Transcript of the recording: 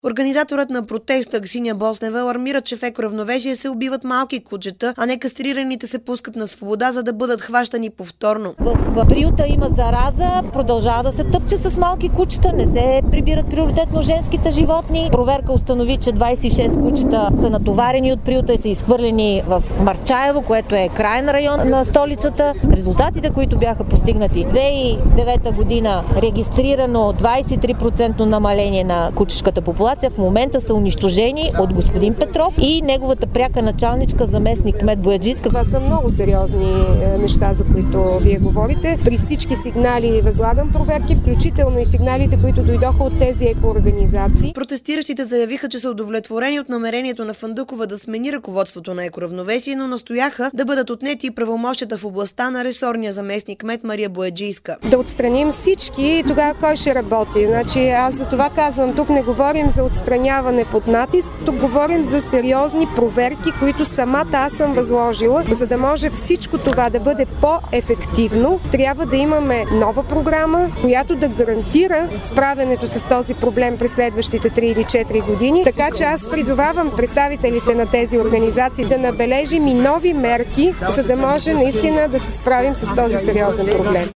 Организаторът на протеста Аксинья Боснева алармира, че в екоравновесие се убиват малки кучета, а не кастрираните се пускат на свобода, за да бъдат хващани повторно. В приюта има зараза, продължава да се тъпче с малки кучета, не се прибират приоритетно женските животни. Проверка установи, че 26 кучета са натоварени от приюта и са изхвърлени в Марчаево, което е краен район на столицата. Резултатите, които бяха постигнати 2009 година, регистрирано 23% намаление на кучешката популация, в момента са унищожени от господин Петров и неговата пряка началничка, заместник кмет Бояджийска. Това са много сериозни неща, за които вие говорите. При всички сигнали възлагам проверки, включително и сигналите, които дойдоха от тези екоорганизации. Протестиращите заявиха, че са удовлетворени от намерението на Фандъкова да смени ръководството на екоравновесие, но настояха да бъдат отнети и правомощията в областта на ресорния заместник кмет Мария Бояджийска. Да отстраним всички, тогава кой ще работи? Значи аз за това казвам, тук не говорим за отстраняване под натиск, тук говорим за сериозни проверки, които самата аз съм възложила. За да може всичко това да бъде по-ефективно, трябва да имаме нова програма, която да гарантира справянето с този проблем през следващите 3 или 4 години. Така че аз призовавам представителите на тези организации да набележим и нови мерки, за да може наистина да се справим с този сериозен проблем.